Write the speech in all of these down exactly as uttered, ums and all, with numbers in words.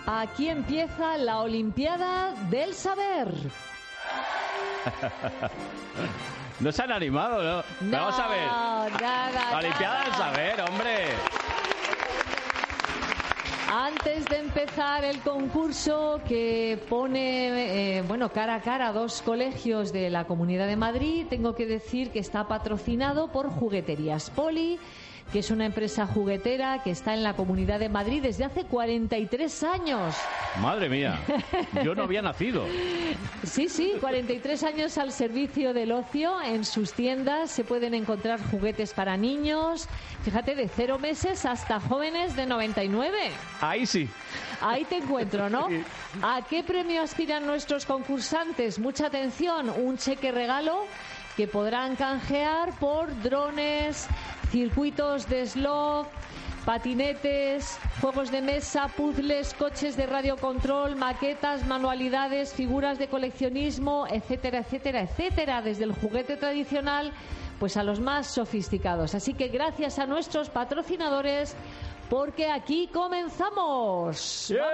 Aquí empieza la Olimpiada del Saber. No se han animado, ¿no? No, vamos a ver. Nada, la Olimpiada nada. del Saber, hombre. Antes de empezar el concurso que pone, eh, bueno, cara a cara a dos colegios de la Comunidad de Madrid, tengo que decir que está patrocinado por Jugueterías Poli, que es una empresa juguetera que está en la Comunidad de Madrid desde hace cuarenta y tres años. Madre mía, yo no había nacido. Sí, sí, cuarenta y tres años al servicio del ocio. En sus tiendas se pueden encontrar juguetes para niños, fíjate, de cero meses hasta jóvenes de noventa y nueve. Ahí sí. Ahí te encuentro, ¿no? ¿A qué premio aspiran nuestros concursantes? Mucha atención, un cheque regalo que podrán canjear por drones, circuitos de slot, patinetes, juegos de mesa, puzzles, coches de radiocontrol, maquetas, manualidades, figuras de coleccionismo, etcétera, etcétera, etcétera, desde el juguete tradicional pues a los más sofisticados. Así que gracias a nuestros patrocinadores, porque aquí comenzamos. ¡Yeah!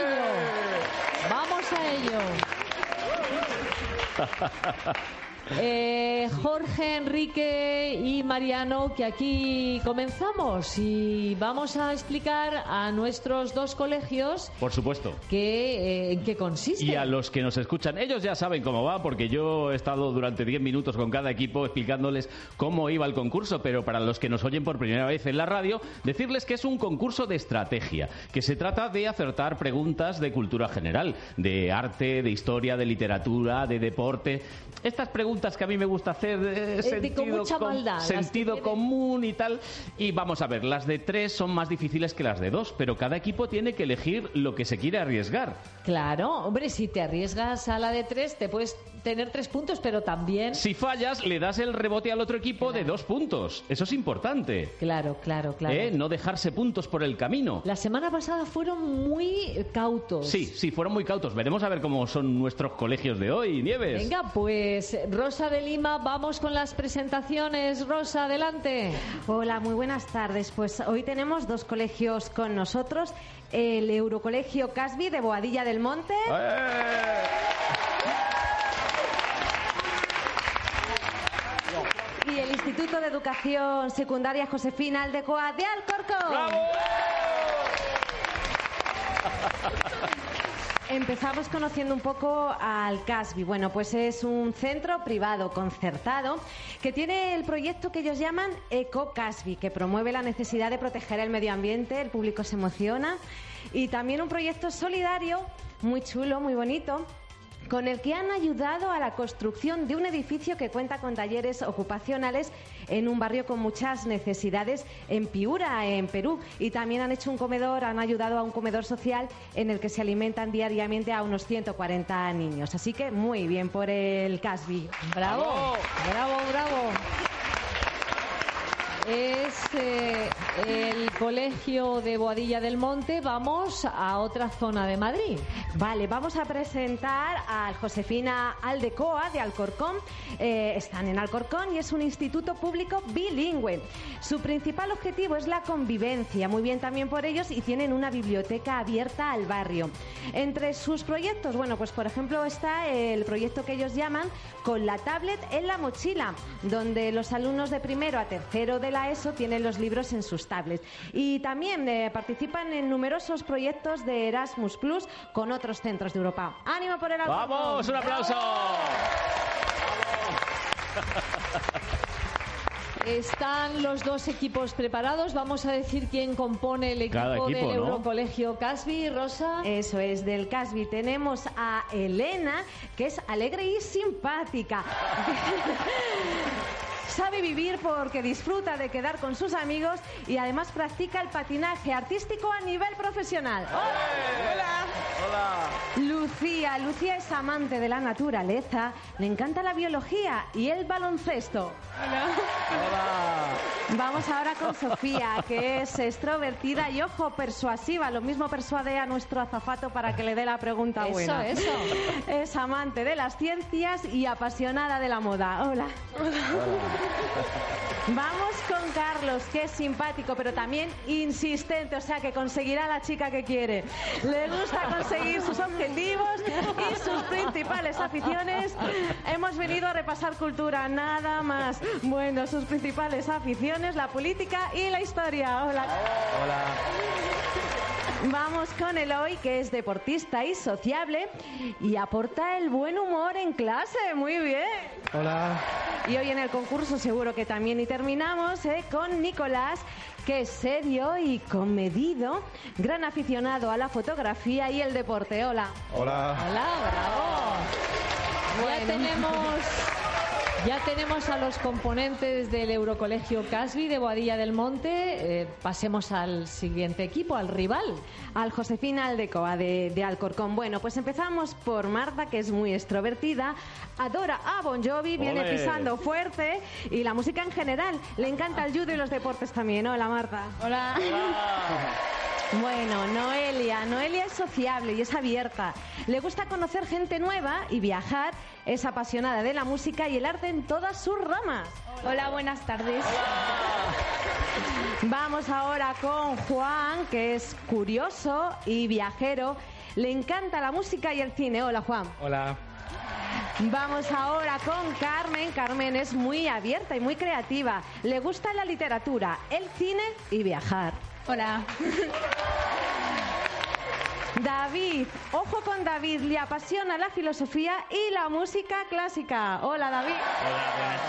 Vamos a ello. Vamos a ello. Eh, Jorge, Enrique y Mariano, que aquí comenzamos y vamos a explicar a nuestros dos colegios, por supuesto, que, eh, en qué consiste. Y a los que nos escuchan, ellos ya saben cómo va, porque yo he estado durante diez minutos con cada equipo explicándoles cómo iba el concurso, pero para los que nos oyen por primera vez en la radio, decirles que es un concurso de estrategia, que se trata de acertar preguntas de cultura general, de arte, de historia, de literatura, de deporte. Estas preguntas que a mí me gusta hacer, eh, eh, sentido, con mucha com maldad, sentido tienen... común y tal. Y vamos a ver, las de tres son más difíciles que las de dos, pero cada equipo tiene que elegir lo que se quiere arriesgar. Claro, hombre, si te arriesgas a la de tres, te puedes tener tres puntos, pero también... Si fallas, le das el rebote al otro equipo, claro, de dos puntos. Eso es importante. Claro, claro, claro. ¿Eh? No dejarse puntos por el camino. La semana pasada fueron muy cautos. Sí, sí, fueron muy cautos. Veremos a ver cómo son nuestros colegios de hoy, Nieves. Venga, pues Rosa de Lima, vamos con las presentaciones. Rosa, adelante. Hola, muy buenas tardes. Pues hoy tenemos dos colegios con nosotros. El Eurocolegio Casby de Boadilla del Monte. ¡Eh! Y el Instituto de Educación Secundaria Josefina Aldecoa de Alcorcón. ¡Bravo! Empezamos conociendo un poco al Casby. Bueno, pues es un centro privado concertado que tiene el proyecto que ellos llaman Eco Casby, que promueve la necesidad de proteger el medio ambiente, el público se emociona, y también un proyecto solidario muy chulo, muy bonito, con el que han ayudado a la construcción de un edificio que cuenta con talleres ocupacionales en un barrio con muchas necesidades en Piura, en Perú. Y también han hecho un comedor, han ayudado a un comedor social en el que se alimentan diariamente a unos ciento cuarenta niños. Así que muy bien por el Casby. Bravo, bravo, bravo. Es eh, el colegio de Boadilla del Monte. Vamos a otra zona de Madrid. Vale, vamos a presentar al Josefina Aldecoa de Alcorcón. Eh, están en Alcorcón y es un instituto público bilingüe. Su principal objetivo es la convivencia, muy bien también por ellos, y tienen una biblioteca abierta al barrio. Entre sus proyectos, bueno, pues por ejemplo está el proyecto que ellos llaman Con la tablet en la mochila, donde los alumnos de primero a tercero de la ESO tienen los libros en sus tablets. Y también eh, participan en numerosos proyectos de Erasmus Plus con otros centros de Europa. ¡Ánimo por el Alcorcón! ¡Vamos! ¡Un aplauso! Están los dos equipos preparados. Vamos a decir quién compone el equipo, equipo, del ¿no? Eurocolegio Casby. Rosa. Eso es, del Casby tenemos a Elena, que es alegre y simpática. Sabe vivir porque disfruta de quedar con sus amigos y además practica el patinaje artístico a nivel profesional. ¡Hola! ¡Hola! Hola. Lucía. Lucía es amante de la naturaleza, le encanta la biología y el baloncesto. Hola. Hola. Vamos ahora con Sofía, que es extrovertida y, ojo, persuasiva. Lo mismo persuade a nuestro azafato para que le dé la pregunta eso, buena. Eso, eso. Es amante de las ciencias y apasionada de la moda. Hola. Hola. Vamos con Carlos, que es simpático, pero también insistente, o sea que conseguirá la chica que quiere. Le gusta conseguir sus objetivos y sus principales aficiones. Hemos venido a repasar cultura, nada más. Bueno, sus principales aficiones, la política y la historia. Hola. Hola. Vamos con Eloy, que es deportista y sociable y aporta el buen humor en clase. Muy bien. Hola. Y hoy en el concurso seguro que también. Y terminamos eh, con Nicolás, que es serio y comedido, gran aficionado a la fotografía y el deporte. Hola. Hola. Hola, bravo. Bueno. Ya tenemos... Ya tenemos a los componentes del Eurocolegio Casvi de Boadilla del Monte. Eh, pasemos al siguiente equipo, al rival. Al Josefina Aldecoa de, de Alcorcón. Bueno, pues empezamos por Marta, que es muy extrovertida, adora a Bon Jovi, viene ¡Olé! pisando fuerte y la música en general. Le encanta el judo y los deportes también. Hola, Marta. Hola. Hola. Bueno, Noelia. Noelia es sociable y es abierta. Le gusta conocer gente nueva y viajar. Es apasionada de la música y el arte en todas sus ramas. Hola, buenas tardes. Vamos ahora con Juan, que es curioso y viajero. Le encanta la música y el cine. Hola, Juan. Hola. Vamos ahora con Carmen. Carmen es muy abierta y muy creativa. Le gusta la literatura, el cine y viajar. Hola. David, ojo con David, le apasiona la filosofía y la música clásica. Hola, David. Hola,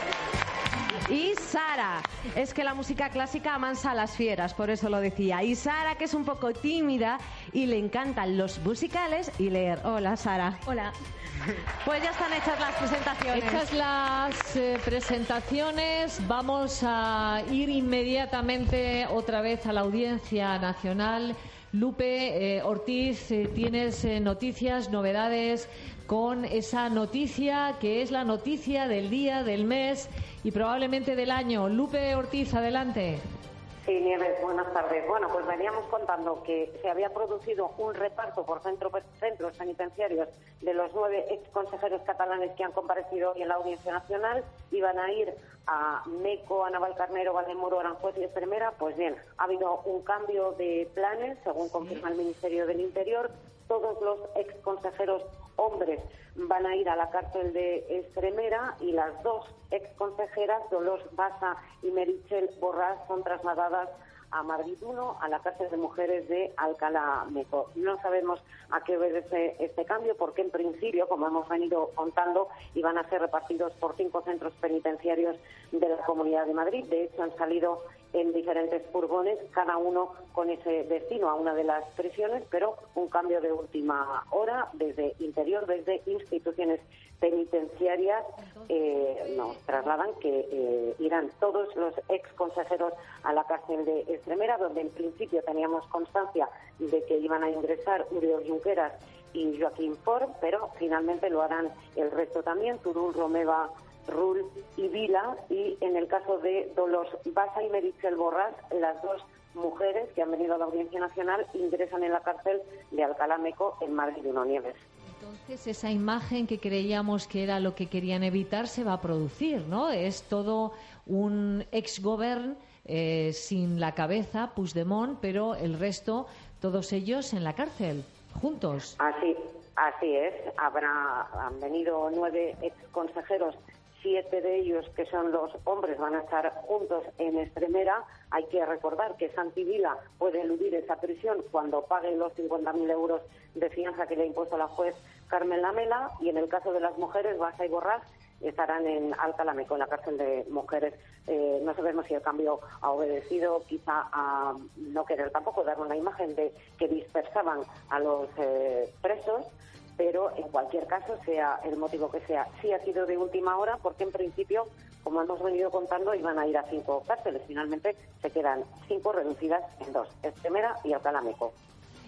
Y Sara, es que la música clásica amansa a las fieras, por eso lo decía. Y Sara, que es un poco tímida y le encantan los musicales y leer. Hola, Sara. Hola. Pues ya están hechas las presentaciones. Hechas las eh, presentaciones, vamos a ir inmediatamente otra vez a la Audiencia Nacional. Lupe, eh, Ortiz, eh, tienes eh, noticias, novedades con esa noticia que es la noticia del día, del mes y probablemente del año. Lupe Ortiz, adelante. Sí, Nieves, buenas tardes. Bueno, pues veníamos contando que se había producido un reparto por centro, centros penitenciarios de los nueve ex consejeros catalanes que han comparecido hoy en la Audiencia Nacional. Iban a ir a Meco, a Navalcarnero, Valdemoro, Aranjuez y Extremera. Pues bien, ha habido un cambio de planes, según confirma el Ministerio del Interior. Todos los ex consejeros hombres van a ir a la cárcel de Extremera y las dos ex consejeras, Dolors Basa y Meritxell Borràs, son trasladadas a Madrid uno, a la cárcel de mujeres de Alcalá Meco. No sabemos a qué obedece este cambio, porque en principio, como hemos venido contando, iban a ser repartidos por cinco centros penitenciarios de la Comunidad de Madrid. De hecho, han salido en diferentes furgones, cada uno con ese destino a una de las prisiones, pero un cambio de última hora desde Interior, desde instituciones penitenciarias, eh, nos trasladan que eh, irán todos los ex consejeros a la cárcel de Extremera, donde en principio teníamos constancia de que iban a ingresar Uriol Junqueras y Joaquín Forn, pero finalmente lo harán el resto también, Turull, Romeva, Rull y Vila, y en el caso de Dolors Basa y Meritxell Borràs, las dos mujeres que han venido a la Audiencia Nacional ingresan en la cárcel de Alcalá Meco en Madrid uno, Nieves. Entonces, esa imagen que creíamos que era lo que querían evitar se va a producir, ¿no? Es todo un ex-gobern eh, sin la cabeza, Puigdemont, pero el resto, todos ellos en la cárcel, juntos. Así, así es. Habrá, han venido nueve ex consejeros. Siete de ellos, que son los hombres, van a estar juntos en Extremera. Hay que recordar que Santi Vila puede eludir esa prisión cuando pague los cincuenta mil euros de fianza que le ha impuesto la juez Carmen Lamela. Y en el caso de las mujeres, Basa y Borràs estarán en Alcalá Meco, en la cárcel de mujeres. Eh, no sabemos si el cambio ha obedecido quizá a no querer tampoco dar una imagen de que dispersaban a los eh, presos, pero en cualquier caso, sea el motivo que sea, sí ha sido de última hora, porque en principio, como hemos venido contando, iban a ir a cinco cárceles. Finalmente se quedan cinco reducidas en dos, Extremera y Alcalá Meco.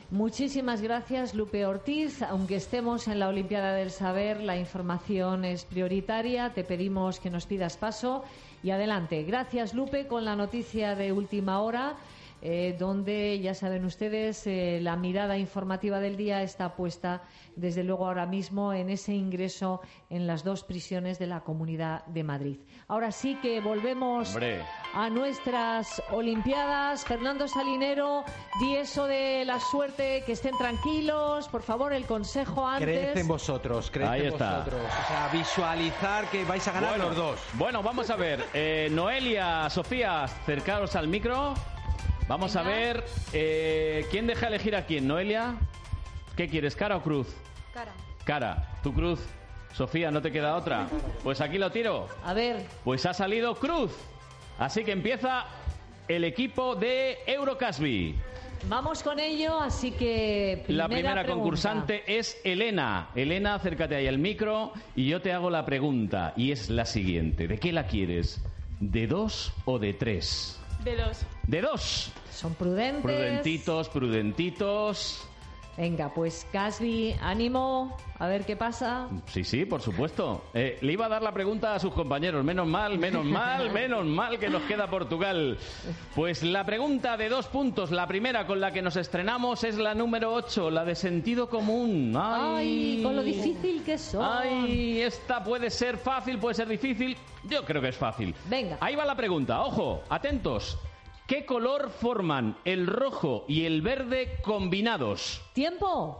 Muchísimas gracias, Lupe Ortiz. Aunque estemos en la Olimpiada del Saber, la información es prioritaria. Te pedimos que nos pidas paso y adelante. Gracias, Lupe, con la noticia de última hora, eh, donde, ya saben ustedes, eh, la mirada informativa del día está puesta, desde luego, ahora mismo en ese ingreso en las dos prisiones de la Comunidad de Madrid. Ahora sí que volvemos Hombre. a nuestras Olimpiadas. Fernando Salinero, di eso de la suerte, que estén tranquilos, por favor, el consejo antes. Creed en vosotros, creed Ahí en está. vosotros. O sea, visualizar que vais a ganar bueno, los dos. Bueno, vamos a ver. Eh, Noelia, Sofía, acercaros al micro. Vamos Venga. a ver. Eh, ¿Quién deja elegir a quién? Noelia, ¿qué quieres, cara o cruz? Cara. Cara, tu cruz. Sofía, ¿no te queda otra? Pues aquí lo tiro. A ver. Pues ha salido cruz. Así que empieza el equipo de Eurocasby. Vamos con ello, así que primera La primera pregunta. concursante es Elena. Elena, acércate ahí al micro y yo te hago la pregunta. Y es la siguiente. ¿De qué la quieres? ¿De dos o de tres? De dos. ¿De dos? Son prudentes. Prudentitos, prudentitos. Venga, pues Casby, ánimo, a ver qué pasa. Sí, sí, por supuesto. Eh, le iba a dar la pregunta a sus compañeros. Menos mal, menos mal, menos mal que nos queda Portugal. Pues la pregunta de dos puntos, la primera con la que nos estrenamos es la número ocho, la de sentido común. Ay, Ay con lo difícil que son. Ay, esta puede ser fácil, puede ser difícil. Yo creo que es fácil. Venga. Ahí va la pregunta. Ojo, atentos. ¿Qué color forman el rojo y el verde combinados? ¡Tiempo!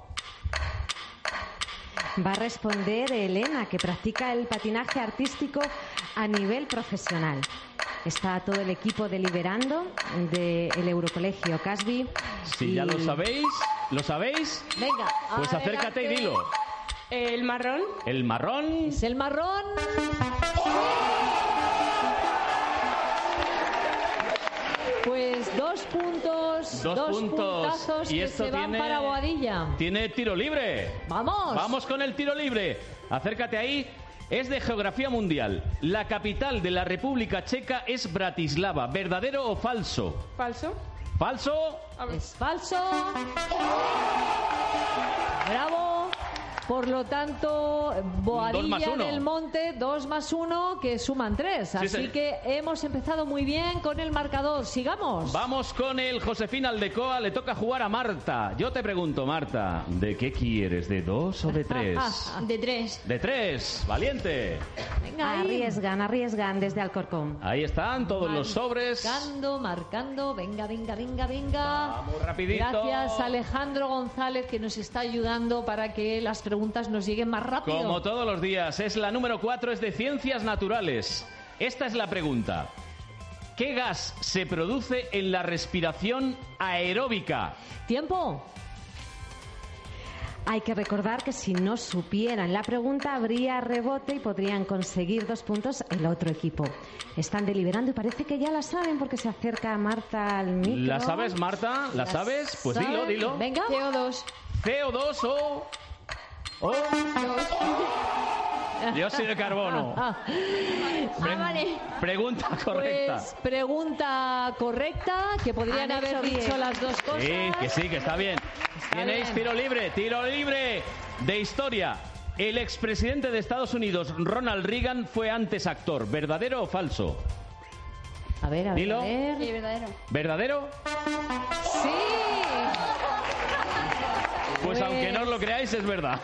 Va a responder Elena, que practica el patinaje artístico a nivel profesional. Está todo el equipo deliberando del Eurocolegio Casby. Si y... ya lo sabéis, ¿lo sabéis? Venga, pues adelante. Acércate y dilo. ¿El marrón? ¿El marrón? ¿Es el marrón? Pues dos puntos, dos, dos puntos puntazos y que esto se van tiene, para Boadilla. Tiene tiro libre. ¡Vamos! Vamos con el tiro libre. Acércate ahí. Es de geografía mundial. La capital de la República Checa es Bratislava. ¿Verdadero o falso? Falso. ¿Falso? Es falso. Bravo. Por lo tanto, Boadilla del Monte, dos más uno, que suman tres. Sí, Así sí. que hemos empezado muy bien con el marcador. Sigamos. Vamos con el Josefina Aldecoa. Le toca jugar a Marta. Yo te pregunto, Marta, ¿de qué quieres? ¿De dos o de tres? De tres. De tres. Valiente. Venga, ahí. Arriesgan, arriesgan desde Alcorcón. Ahí están todos los sobres. Marcando, marcando. Venga, venga, venga, venga. Vamos rapidito. Gracias, Alejandro González, que nos está ayudando para que las preguntas nos lleguen más rápido. Como todos los días. Es la número cuatro, es de ciencias naturales. Esta es la pregunta. ¿Qué gas se produce en la respiración aeróbica? ¿Tiempo? Hay que recordar que si no supieran la pregunta habría rebote y podrían conseguir dos puntos el otro equipo. Están deliberando y parece que ya la saben porque se acerca Marta al micro. ¿La sabes, Marta? ¿La ¿La sabes? Pues dilo, saben? dilo. Venga. C O dos. C O dos o... o... dióxido de carbono. Ah, Pre- Ah, vale. Pregunta correcta. pues pregunta correcta, que podrían Han haber hecho dicho bien. las dos cosas. Sí, que sí, que está bien. Está Tenéis bien. tiro libre, tiro libre de historia. El expresidente de Estados Unidos, Ronald Reagan, fue antes actor. ¿Verdadero o falso? A ver, a ver, Dilo. a ver. Sí, verdadero. ¿Verdadero? Sí. Pues, Pues- aunque no os lo creáis, es verdad.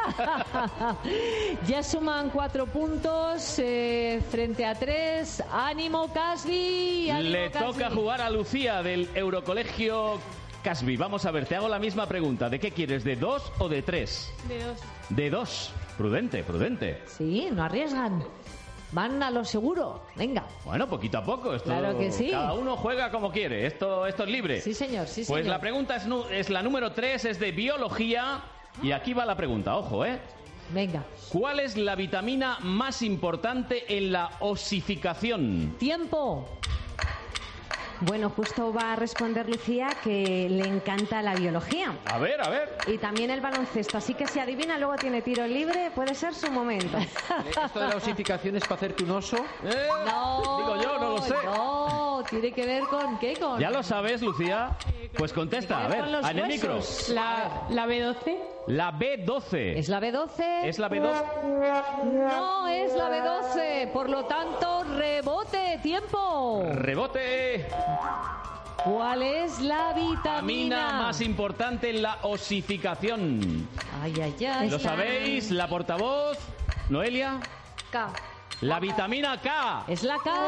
Ya suman cuatro puntos eh, frente a tres. ¡Ánimo, Casby! ánimo, Le Casby. toca jugar a Lucía del Eurocolegio Casby. Vamos a ver, te hago la misma pregunta. ¿De qué quieres? ¿De dos o de tres? De dos. De dos. Prudente, prudente. Sí, no arriesgan. Van a lo seguro. Venga. Bueno, poquito a poco. Esto, Claro que sí. Cada uno juega como quiere. Esto, esto es libre. Sí, señor, sí, Pues señor. la pregunta es, nu- es la número tres, es de biología. Y aquí va la pregunta, ojo, ¿eh? Venga. ¿Cuál es la vitamina más importante en la osificación? Tiempo. Bueno, justo va a responder Lucía que le encanta la biología. A ver, a ver. Y también el baloncesto. Así que si adivina, luego tiene tiro libre, puede ser su momento. ¿Esto de la osificación es para hacerte un oso? Eh, No, digo yo, no lo sé. No, tiene que ver con qué, con... ¿Ya lo sabes, Lucía? Pues contesta, a ver, con los en el micro. huesos. La, la B doce. La B doce. ¿Es la B doce? ¿Es la B doce? No es la B doce, por lo tanto, rebote, tiempo. Rebote. ¿Cuál es la vitamina? Vitamina más importante en la osificación. Ay, ay, ay. ¿Lo sabéis? La portavoz, Noelia. K. La vitamina K. ¿Es la K?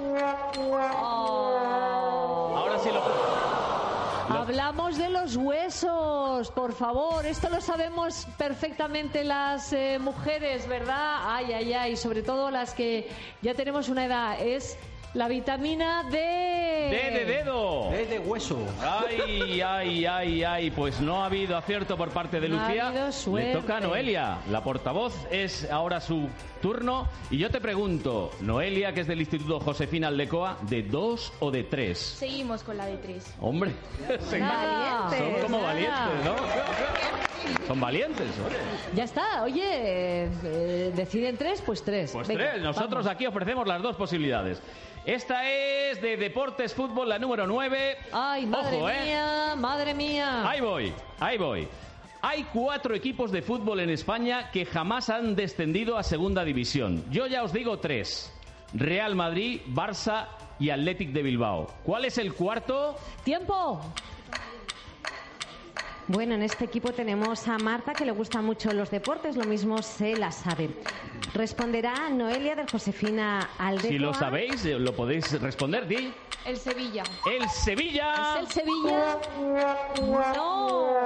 Oh. Ahora sí lo... lo- Hablamos de los huesos, por favor. Esto lo sabemos perfectamente las eh, mujeres, ¿verdad? Ay, ay, ay. Sobre todo las que ya tenemos una edad. Es la vitamina D. D de dedo. Es de hueso. Ay, ay, ay, ay. Pues no ha habido acierto por parte de No ha Lucía. habido Le suerte. toca a Noelia. La portavoz es ahora su turno. Y yo te pregunto, Noelia, que es del Instituto Josefina Aldecoa, ¿de dos o de tres? Seguimos con la de tres. Hombre, se- Nada. son como Nada. valientes, ¿no? Son valientes, oye. Ya está, oye, eh, eh, deciden tres, pues tres. Pues Venga, tres. Nosotros vamos. aquí ofrecemos las dos posibilidades. Esta es de Deportes Fútbol, la número nueve. Ay, madre Ojo, ¿eh? mía, madre mía. Ahí voy, ahí voy. Hay cuatro equipos de fútbol en España que jamás han descendido a segunda división. Yo ya os digo tres. Real Madrid, Barça y Athletic de Bilbao. ¿Cuál es el cuarto? ¡Tiempo! Bueno, en este equipo tenemos a Marta, que le gustan mucho los deportes, lo mismo se la sabe. Responderá Noelia del Josefina Aldecoa. Si lo sabéis, eh, lo podéis responder. Di. El Sevilla. El Sevilla. ¿Es el Sevilla? No.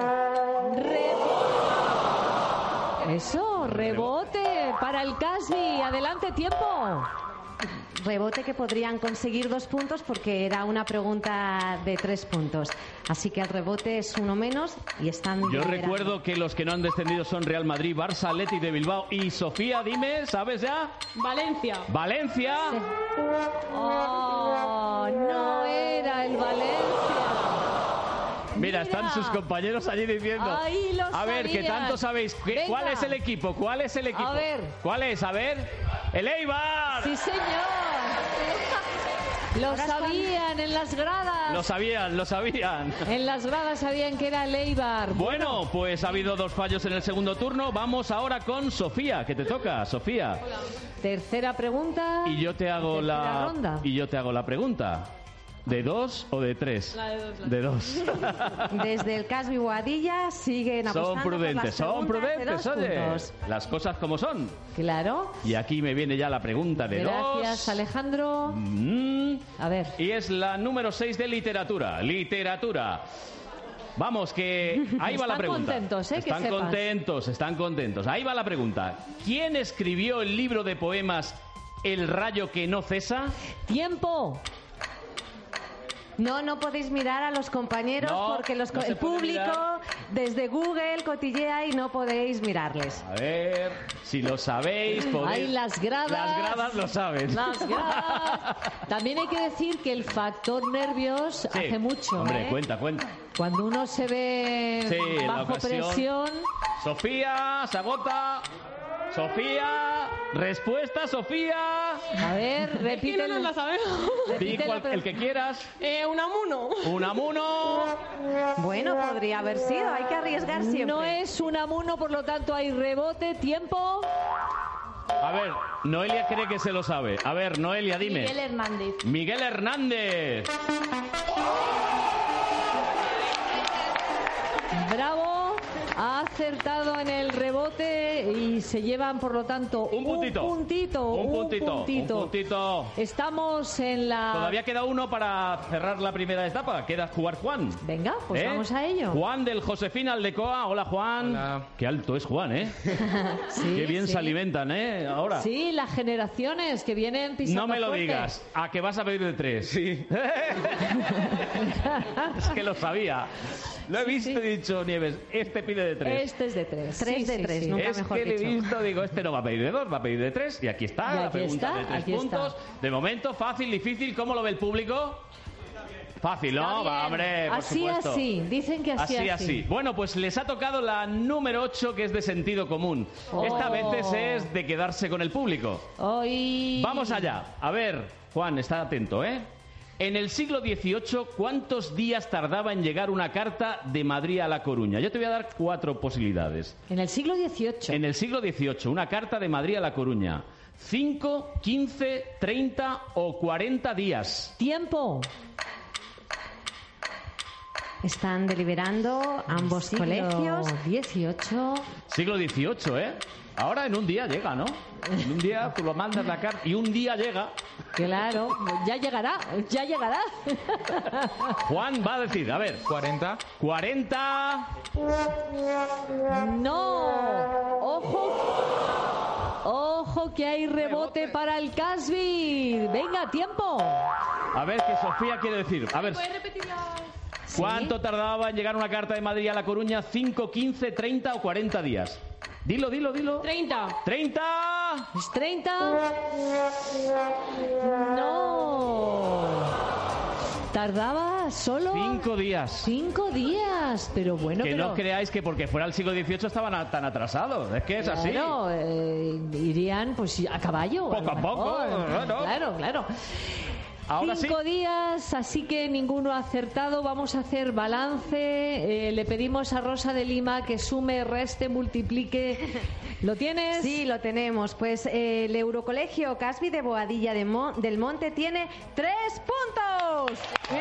Rebote. Eso, rebote para el Casby. Adelante, tiempo. Rebote que podrían conseguir dos puntos porque era una pregunta de tres puntos. Así que el rebote es uno menos y están... Yo liderando. recuerdo que los que no han descendido son Real Madrid, Barça, Athletic de Bilbao y Sofía, dime, ¿sabes ya? Valencia. Valencia. Oh, no era el Valencia. Mira, están sus compañeros allí diciendo. Ahí lo a ver, que sabían. tanto sabéis. ¿Qué- Venga. ¿Cuál es el equipo? ¿Cuál es el equipo? A ver. ¿Cuál es? A ver. ¡El Eibar! Sí, señor. Lo sabían en las gradas. Lo sabían, lo sabían. En las gradas sabían que era el Eibar. Bueno, pues ha habido dos fallos en el segundo turno. Vamos ahora con Sofía, que te toca, Sofía. Tercera pregunta. Y yo te hago Tercera la ronda. y yo te hago la pregunta. ¿De dos o de tres? La de dos, la De dos. Desde el Casby Boadilla siguen apostando Son por las prudentes, son preguntas de prudentes, dos oye. puntos. Las cosas como son. Claro. Y aquí me viene ya la pregunta de Gracias, dos. Alejandro. Mm. A ver. Y es la número seis de literatura. Literatura. Vamos, que ahí va la Están pregunta. contentos, ¿eh? Que Están sepas. contentos, están contentos. Ahí va la pregunta. ¿Quién escribió el libro de poemas El rayo que no cesa? Tiempo. No, no podéis mirar a los compañeros No, porque los, no co- se el puede público mirar. desde Google cotillea y no podéis mirarles. A ver, si lo sabéis, podéis... Ahí las gradas. Las gradas lo saben. Las gradas. También hay que decir que el factor nervios Sí. hace mucho. Hombre, ¿eh? cuenta, cuenta. Cuando uno se ve Sí, la bajo ocasión. presión. Sofía, se agota. Sofía, respuesta, Sofía. A ver, Que repite. no nos la sabemos. Di cual- el que quieras. Eh, Unamuno. Unamuno. Bueno, podría haber sido, hay que arriesgar siempre. No es un amuno, por lo tanto hay rebote, tiempo. A ver, Noelia cree que se lo sabe. A ver, Noelia, dime. Miguel Hernández. Miguel Hernández. Bravo, ha acertado en el rebote y se llevan, por lo tanto, Un puntito. Un puntito. Un puntito. puntito. Un puntito. Estamos en la... Todavía queda uno para cerrar la primera etapa. Queda jugar Juan. Venga, pues ¿Eh? vamos a ello. Juan del Josefina Aldecoa. Hola, Juan. Hola. Qué alto es Juan, ¿eh? Sí, Qué bien sí. se alimentan, ¿eh? Ahora. Sí, las generaciones que vienen pisando No me lo fuerte. digas. ¿A que vas a pedir de tres? Sí. Es que lo sabía. Lo he visto y he dicho, Nieves, este pide de tres. Este es de tres. Tres Sí, de sí, tres, sí. nunca Es mejor que le he dicho. visto, digo, este no va a pedir de dos, va a pedir de tres. Y aquí está Y la aquí pregunta está, de tres aquí puntos. está. De momento, fácil, difícil. ¿Cómo lo ve el público? Fácil, ¿no? Va, hombre, por así, supuesto. así. Dicen que así, así, así. así. Bueno, pues les ha tocado la número ocho, que es de sentido común. Oh. Esta vez es de quedarse con el público. Hoy... Vamos allá. A ver, Juan, está atento, ¿eh? En el siglo dieciocho, ¿cuántos días tardaba en llegar una carta de Madrid a La Coruña? Yo te voy a dar cuatro posibilidades. En el siglo dieciocho. En el siglo dieciocho, una carta de Madrid a La Coruña. ¿cinco, quince, treinta o cuarenta días? Tiempo. Están deliberando ambos Siglo colegios. dieciocho. Siglo dieciocho, ¿eh? Ahora en un día llega, ¿no? En un día tú lo mandas la carta y un día llega. Claro, ya llegará, ya llegará. Juan va a decir, a ver. cuarenta. cuarenta. No. Ojo. Ojo que hay rebote para el Casby. Venga, tiempo. A ver qué Sofía quiere decir. A ver. ¿Puedes repetir la...? ¿Cuánto ¿Sí? tardaba en llegar una carta de Madrid a La Coruña? ¿cinco, quince, treinta o cuarenta días? Dilo, dilo, dilo. treinta. ¡treinta! ¿Es treinta? No. Tardaba solo... Cinco días. Cinco días. Pero bueno, Que pero... no creáis que porque fuera el siglo dieciocho estaban a- tan atrasados. Es que es así. Claro, eh, irían pues a caballo. Poco a lo poco, mejor. claro. Claro, claro. Ahora Cinco sí. días, así que ninguno ha acertado. Vamos a hacer balance. Eh, le pedimos a Rosa de Lima que sume, reste, multiplique. ¿Lo tienes? Sí, lo tenemos. Pues eh, el Eurocolegio Casby de Boadilla de Mo- del Monte tiene tres puntos. ¡Bien!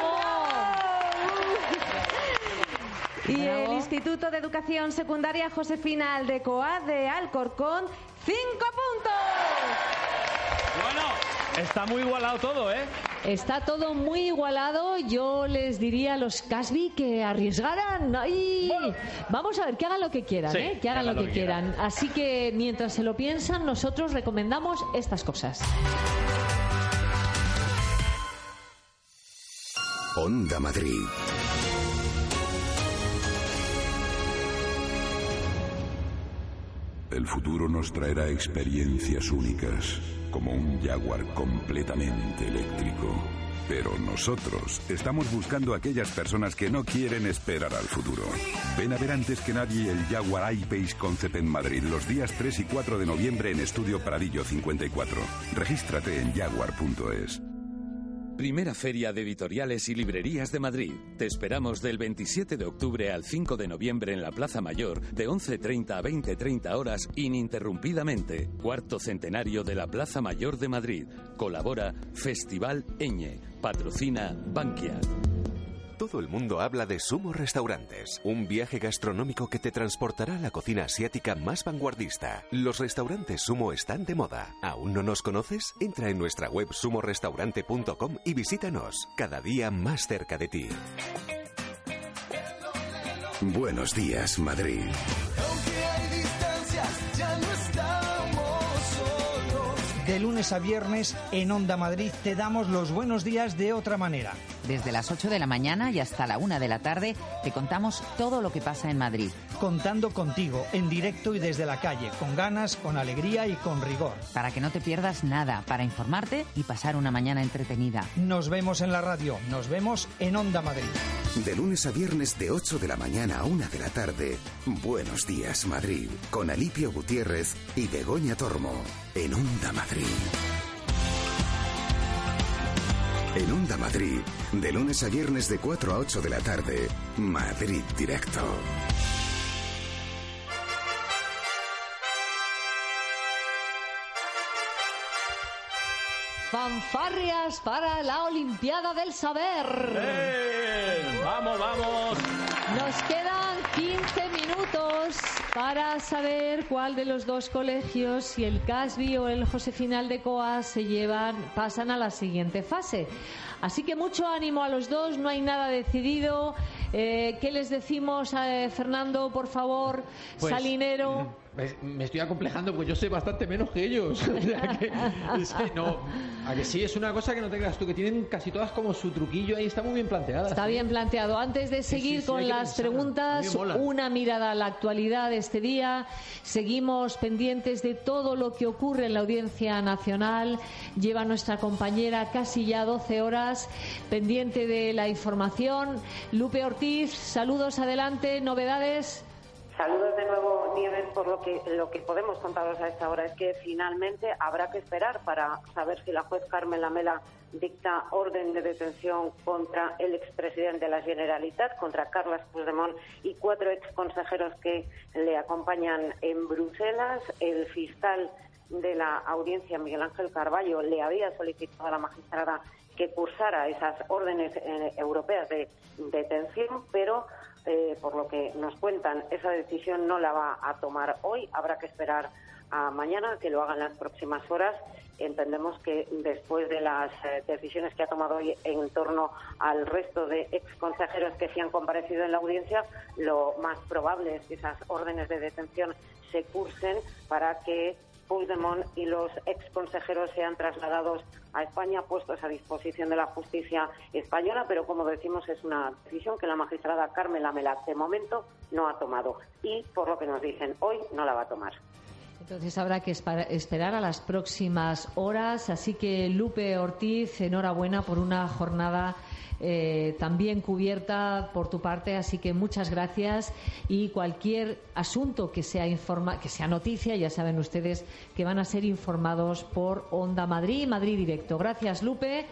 Y Bravo. el Instituto de Educación Secundaria Josefina Aldecoa de Alcorcón, cinco puntos. Bueno, está muy igualado todo, ¿eh? Está todo muy igualado. Yo les diría a los Casby que arriesgaran. ¡Ay! Vamos a ver, que hagan lo que quieran, Sí, ¿eh? Que hagan lo que, quieran. quieran. Así que mientras se lo piensan, nosotros recomendamos estas cosas. Onda Madrid. El futuro nos traerá experiencias únicas, como un Jaguar completamente eléctrico. Pero nosotros estamos buscando a aquellas personas que no quieren esperar al futuro. Ven a ver antes que nadie el Jaguar I-Pace Concept en Madrid los días tres y cuatro de noviembre en Estudio Pradillo cincuenta y cuatro. Regístrate en jaguar punto es. Primera Feria de Editoriales y Librerías de Madrid. Te esperamos del veintisiete de octubre al cinco de noviembre en la Plaza Mayor, de once treinta a veinte treinta horas, ininterrumpidamente. Cuarto centenario de la Plaza Mayor de Madrid. Colabora Festival Eñe. Patrocina Bankia. Todo el mundo habla de Sumo Restaurantes, un viaje gastronómico que te transportará a la cocina asiática más vanguardista. Los restaurantes Sumo están de moda. ¿Aún no nos conoces? Entra en nuestra web sumo restaurante punto com y visítanos, cada día más cerca de ti. Buenos días, Madrid. De lunes a viernes en Onda Madrid te damos los buenos días de otra manera. Desde las ocho de la mañana y hasta la una de la tarde te contamos todo lo que pasa en Madrid. Contando contigo, en directo y desde la calle, con ganas, con alegría y con rigor. Para que no te pierdas nada, para informarte y pasar una mañana entretenida. Nos vemos en la radio, nos vemos en Onda Madrid. De lunes a viernes de ocho de la mañana a una de la tarde, Buenos días, Madrid, con Alipio Gutiérrez y Begoña Tormo, en Onda Madrid. En Onda Madrid, de lunes a viernes de cuatro a ocho de la tarde, Madrid Directo. Fanfarrias para la Olimpiada del Saber. ¡Eh! ¡Vamos, vamos! Nos quedan quince minutos para saber cuál de los dos colegios, si el Casby o el Josefina Aldecoa, se llevan, pasan a la siguiente fase. Así que mucho ánimo a los dos, no hay nada decidido. Eh, ¿Qué les decimos, a Fernando, por favor? Pues, Salinero. Me estoy acomplejando porque yo sé bastante menos que ellos. O sea que, es que no, a que sí, es una cosa que no te creas tú, que tienen casi todas como su truquillo ahí, está muy bien planteada. Está bien planteado. Antes de seguir sí, sí, sí, con las preguntas, una mirada a la actualidad de este día. Seguimos pendientes de todo lo que ocurre en la Audiencia Nacional. Lleva nuestra compañera casi ya doce horas pendiente de la información. Lupe Ortiz, saludos, adelante, novedades. Saludos de nuevo, Nieves, por lo que lo que podemos contaros a esta hora es que finalmente habrá que esperar para saber si la juez Carmen Lamela dicta orden de detención contra el expresidente de la Generalitat, contra Carles Puigdemont y cuatro exconsejeros que le acompañan en Bruselas. El fiscal de la audiencia, Miguel Ángel Carballo, le había solicitado a la magistrada que cursara esas órdenes eh, europeas de detención, pero Eh, por lo que nos cuentan, esa decisión no la va a tomar hoy. Habrá que esperar a mañana, que lo hagan las próximas horas. Entendemos que después de las eh, decisiones que ha tomado hoy en torno al resto de exconsejeros que sí han comparecido en la audiencia, lo más probable es que esas órdenes de detención se cursen para que Puigdemont y los exconsejeros sean trasladados a España, puestos a disposición de la justicia española, pero como decimos es una decisión que la magistrada Carmen Lamela de momento no ha tomado y, por lo que nos dicen, hoy no la va a tomar. Entonces habrá que esperar a las próximas horas, así que Lupe Ortiz, enhorabuena por una jornada Eh, también cubierta por tu parte, así que muchas gracias. Y cualquier asunto que sea informa que sea noticia, ya saben ustedes que van a ser informados por Onda Madrid, Madrid Directo. Gracias, Lupe.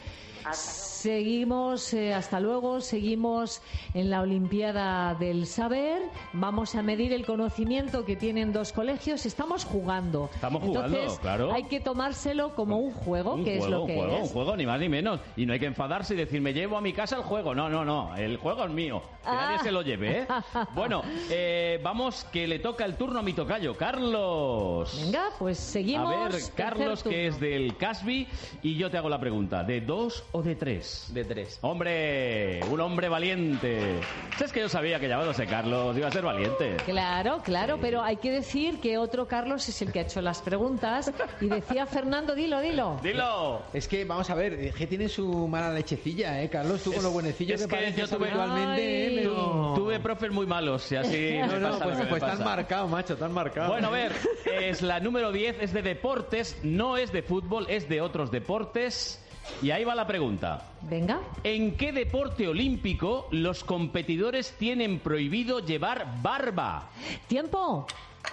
Seguimos, eh, hasta luego, seguimos en la Olimpiada del Saber. Vamos a medir el conocimiento que tienen dos colegios. Estamos jugando. Estamos jugando, Entonces, claro. Hay que tomárselo como un juego, un que juego, es lo que un juego, es. Un juego, ni más ni menos. Y no hay que enfadarse y decir, me llevo a mi casa el juego. No, no, no. El juego es mío. Que Ah. nadie se lo lleve, ¿eh? Bueno, eh, vamos, que le toca el turno a mi tocayo, Carlos. Venga, pues seguimos. A ver, Carlos, que es del Casby, y yo te hago la pregunta, ¿de dos o de tres? De tres. Hombre, un hombre valiente. Es que yo sabía que llamándose Carlos iba a ser valiente. Claro, claro, sí. Pero hay que decir que otro Carlos es el que ha hecho las preguntas. Y decía Fernando, dilo, dilo. Dilo. Es que, vamos a ver, es que tiene su mala lechecilla, ¿eh, Carlos? Tú es, con lo buenecillo que, que pareces yo tuve habitualmente, ¿eh? Pero... Tuve profes muy malos, y así no, me no, pasa pues, lo que pues me tan pasa. marcado, macho, tan marcado. Bueno, a ver, es la número diez, es de deportes, no es de fútbol, es de otros deportes. Y ahí va la pregunta. Venga. ¿En qué deporte olímpico los competidores tienen prohibido llevar barba? ¡Tiempo!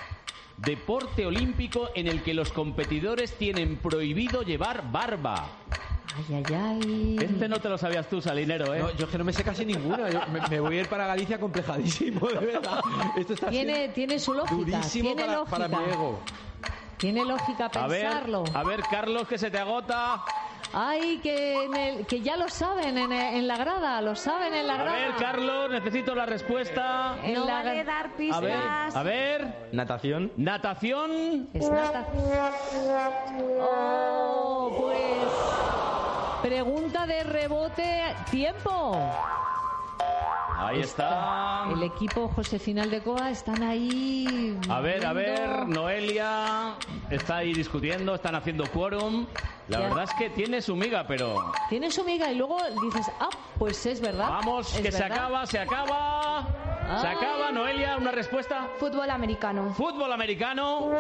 Deporte olímpico en el que los competidores tienen prohibido llevar barba. Ay, ay, ay. Este no te lo sabías tú, Salinero, ¿eh? No, yo es que no me sé casi ninguna. Yo me, me voy a ir para Galicia complejadísimo, de verdad. Esto está tiene, tiene su lógica. Durísimo tiene para, lógica. para mi ego. Tiene lógica pensarlo. A ver, a ver, Carlos, que se te agota. Ay, que, en el, que ya lo saben en, en la grada, lo saben en la grada. A ver, Carlos, necesito la respuesta. En no la... vale dar pistas. A ver, a ver. Natación. Natación. Es natación. Oh, pues... Pregunta de rebote. Tiempo. Ahí está. El equipo Josefina Aldecoa están ahí. A ver, a ver, viendo. Noelia está ahí discutiendo, están haciendo quórum. La Ya. verdad es que tiene su miga, pero... Tiene su miga y luego dices, ah, pues es verdad. Vamos, es que verdad. se acaba, se acaba. Ay. Se acaba, Noelia, una respuesta. Fútbol americano. Fútbol americano.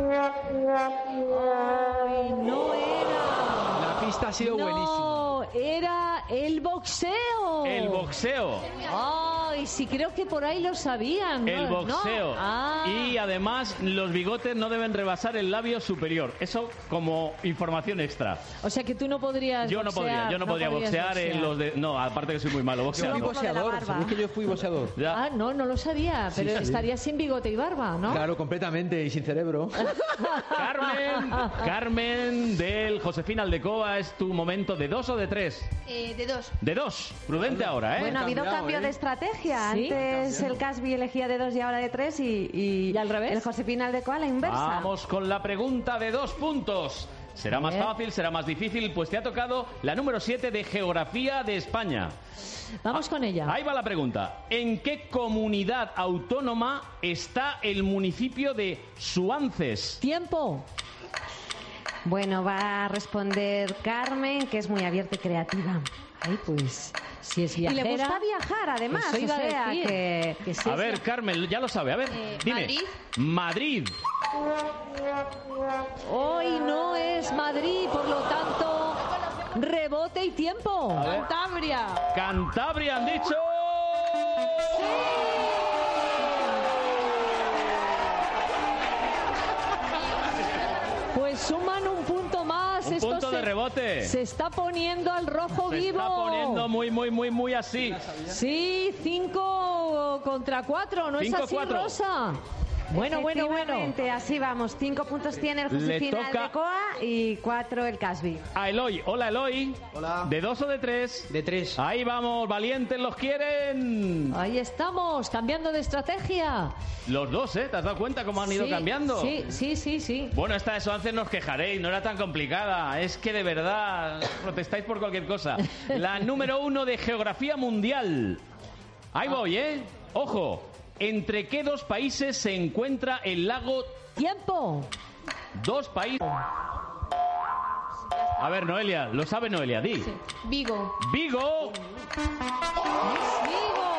Ay, no era. La pista ha sido no, buenísima. No, era el boxeo. El boxeo. Ay, sí, creo que por ahí lo sabían. ¿no? El boxeo. ¿No? Ah. Y además los bigotes no deben rebasar el labio superior. Eso como información extra. O sea que tú no podrías Yo no boxear, podría, yo no, no podría boxear, boxear en los de... No, aparte que soy muy malo Yo boxeando. fui boxeador, ¿sabéis que yo fui boxeador? Ya. Ah, no, no lo sabía, pero Sí, sí. estaría sin bigote y barba, ¿no? Claro, completamente, y sin cerebro. Carmen, Carmen del Josefina Aldecoa, ¿es tu momento de dos o de tres? Eh, de dos. De dos. Prudente ahora, ¿eh? Bueno, ha habido cambiado, cambio ¿eh? de estrategia. ¿Sí? Antes el Casby elegía de dos y ahora de tres y, y, ¿Y al revés? el Josefina Aldecoa a la inversa. Vamos con la pregunta de dos puntos. ¿Será más fácil? ¿Será más difícil? Pues te ha tocado la número siete de Geografía de España. Vamos con ella. Ahí va la pregunta. ¿En qué comunidad autónoma está el municipio de Suances? Tiempo. Bueno, va a responder Carmen, que es muy abierta y creativa. Ay, pues, si es viajera... Y le gusta viajar, además, Eso iba o sea, a decir. que... que sí A es ver, viajera. Carmen, ya lo sabe. A ver, Eh, dime. Madrid. Madrid. Hoy no es Madrid, por lo tanto, rebote y tiempo. Cantabria. Cantabria, han dicho. Pues suman un punto más. Un Esto punto se, de rebote. Se está poniendo al rojo Se vivo. está poniendo muy, muy, muy, muy así. Sí, cinco contra cuatro, ¿no es Cinco, así, cuatro. Rosa? Bueno, bueno, bueno. Efectivamente, así vamos. Cinco puntos tiene el José Le Final toca- de Coa y cuatro el Casby. A Eloy. Hola, Eloy. Hola. ¿De dos o de tres? De tres. Ahí vamos, valientes los quieren. Ahí estamos, cambiando de estrategia. Los dos, ¿eh? ¿Te has dado cuenta cómo han ido Sí, cambiando? Sí, sí, sí, sí. Bueno, esta de Suances no os quejaréis, no era tan complicada. Es que de verdad protestáis por cualquier cosa. La número uno de Geografía Mundial. Ahí voy, ¿eh? Ojo. ¿Entre qué dos países se encuentra el lago? Tiempo. Dos países. A ver, Noelia, lo sabe Noelia, di. Vigo. Vigo. Vigo.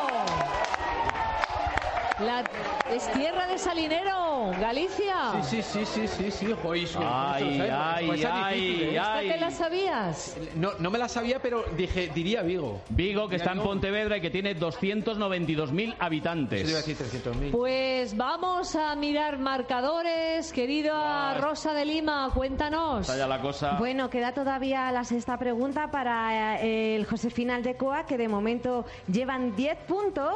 La es tierra de Salinero, Galicia. Sí, sí, sí, sí, sí, sí. Joder, es que Ay, no se lo sabe. ay, Pues es ay, difícil, ¿eh? ¿Esta ay. te la sabías? No, no me la sabía, pero dije, diría Vigo. Vigo, que Mira, está en no. Pontevedra y que tiene doscientos noventa y dos mil Eso te iba a habitantes. decir trescientos mil. Pues vamos a mirar marcadores. Querida Rosa de Lima, cuéntanos. Está ya la cosa. Bueno, queda todavía la sexta pregunta para eh, el José Final de Coa, que de momento llevan diez puntos.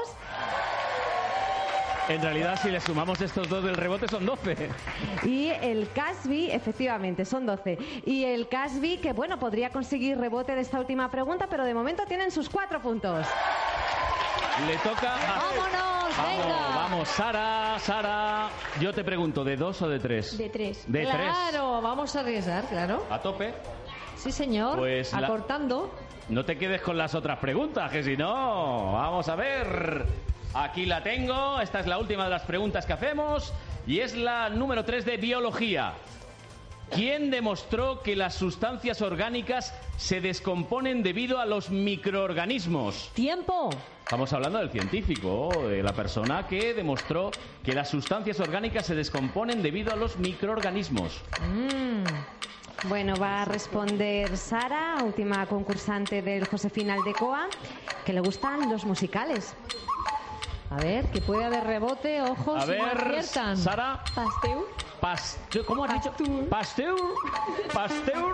En realidad, si le sumamos estos dos del rebote, son doce. Y el Casby, efectivamente, son doce. Y el Casby, que bueno, podría conseguir rebote de esta última pregunta, pero de momento tienen sus cuatro puntos. Le toca a... ¡Vámonos, venga! Vamos, vamos, Sara, Sara. Yo te pregunto, ¿de dos o de tres? De tres. De tres. Claro, vamos a arriesgar, claro. A tope. Sí, señor. Pues la- Acortando. No te quedes con las otras preguntas, que si no, vamos a ver. Aquí la tengo. Esta es la última de las preguntas que hacemos. Y es la número tres de biología. ¿Quién demostró que las sustancias orgánicas se descomponen debido a los microorganismos? Tiempo. Estamos hablando del científico, de la persona que demostró que las sustancias orgánicas se descomponen debido a los microorganismos. Mm. Bueno, va a responder Sara, última concursante del José Final de Coa, que le gustan los musicales. A ver, que puede haber rebote, ojo, A si no ver, aciertan. Sara. Pasteur. Pasteur. ¿Cómo has dicho? Pasteur. Pasteur.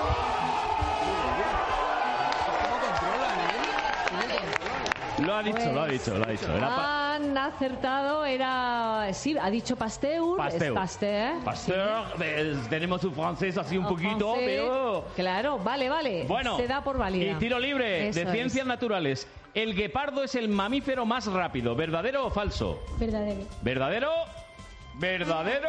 Lo ha dicho, lo ha dicho, lo ha dicho. Era pa- Han acertado, era... Sí, ha dicho Pasteur. Pasteur. Es Pasteur. Pasteur. eh, Tenemos un francés así un En poquito, francés. pero... Claro, vale, vale. Bueno, Se da por válida. y tiro libre Eso de ciencias es. naturales. El guepardo es el mamífero más rápido, ¿verdadero o falso? Verdadero. ¿Verdadero? ¿Verdadero?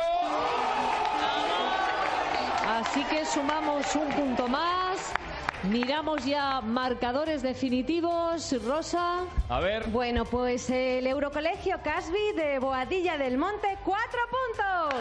Así que sumamos un punto más. Miramos ya marcadores definitivos. Rosa. A ver. Bueno, pues el Eurocolegio Casby de Boadilla del Monte, cuatro puntos.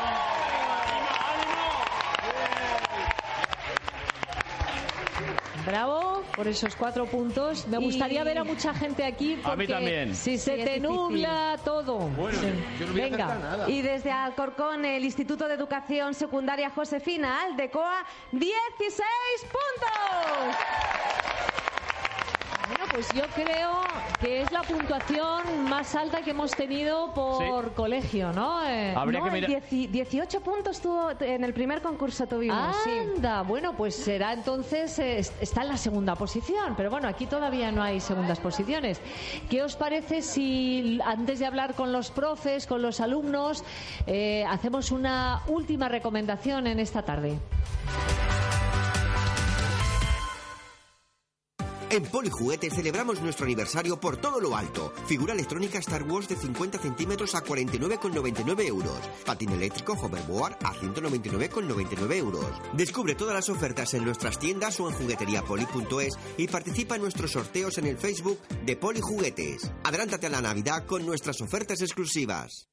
Bravo por esos cuatro puntos. Me gustaría Y- ver a mucha gente aquí porque A mí también. si se Sí, es te difícil. nubla todo. Bueno, Sí. yo no voy a Venga. acertar nada. Y desde Alcorcón, el Instituto de Educación Secundaria Josefina Aldecoa, dieciséis puntos. Bueno, pues yo creo que es la puntuación más alta que hemos tenido por Sí. colegio, ¿no? Eh, Habría No, que mirar. dieci- dieciocho puntos tuvo en el primer concurso tuvimos, sí. Anda, bueno, pues será entonces, eh, est- está en la segunda posición, pero bueno, aquí todavía no hay segundas posiciones. ¿Qué os parece si antes de hablar con los profes, con los alumnos, eh, hacemos una última recomendación en esta tarde? En Polijuguetes celebramos nuestro aniversario por todo lo alto. Figura electrónica Star Wars de cincuenta centímetros a cuarenta y nueve con noventa y nueve euros. Patín eléctrico Hoverboard a ciento noventa y nueve con noventa y nueve euros. Descubre todas las ofertas en nuestras tiendas o en jugueteriapoli punto es y participa en nuestros sorteos en el Facebook de Polijuguetes. Adelántate a la Navidad con nuestras ofertas exclusivas.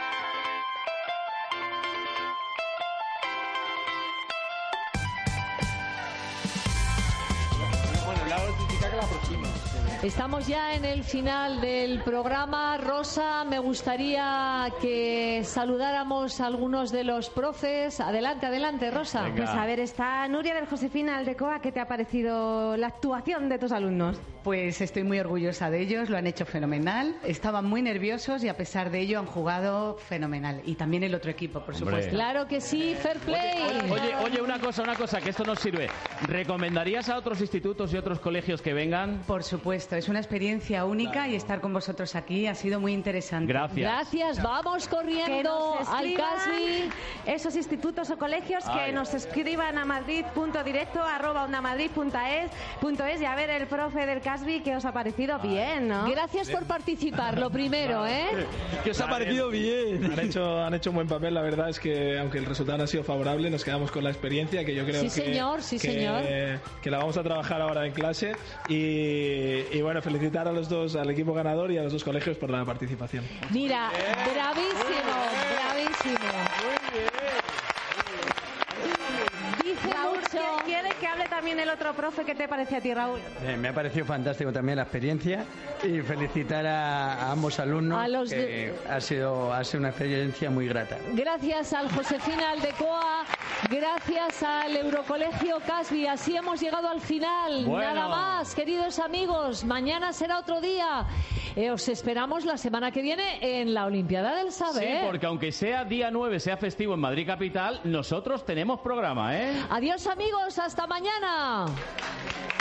Estamos ya en el final del programa. Rosa, me gustaría que saludáramos a algunos de los profes. Adelante, adelante, Rosa. Venga. Pues a ver, está Nuria del Josefina Aldecoa. ¿Qué te ha parecido la actuación de tus alumnos? Pues estoy muy orgullosa de ellos, lo han hecho fenomenal. Estaban muy nerviosos y a pesar de ello han jugado fenomenal. Y también el otro equipo, por Hombre. supuesto. Claro que sí, fair play. Oye, oye, oye, una cosa, una cosa, que esto nos sirve. ¿Recomendarías a otros institutos y otros colegios que vengan? Por supuesto, es una experiencia única claro. y estar con vosotros aquí ha sido muy interesante. Gracias. Gracias, vamos corriendo al Casby. Esos institutos o colegios Ay. que nos escriban a madrid punto directo arroba onda madrid punto es y a ver el profe del Casby que os ha parecido Ay. bien, ¿no? Gracias por participar, lo primero, ¿eh? Que os ha parecido bien. Han hecho, han hecho un buen papel, la verdad es que aunque el resultado no ha sido favorable, nos quedamos con la experiencia que yo creo sí, que, señor, sí, que, señor. que la vamos a trabajar ahora en clase y, y bueno, felicitar a los dos, al equipo ganador y a los dos colegios por la participación. Mira, bien, bravísimo, bien. bravísimo. Muy bien. Dice Raúl, mucho. ¿Quiere que hable también el otro profe? ¿Qué te parece a ti, Raúl? Eh, me ha parecido fantástico también la experiencia y felicitar a, a ambos alumnos, a los que de... ha sido ha sido una experiencia muy grata. Gracias al Josefina Aldecoa, gracias al Eurocolegio Casby. Así hemos llegado al final. Bueno. Nada más, queridos amigos. Mañana será otro día. Eh, os esperamos la semana que viene en la Olimpiada del Saber. Sí, porque aunque sea día nueve, sea festivo en Madrid capital, nosotros tenemos programa, ¿eh? Adiós, amigos. Hasta mañana.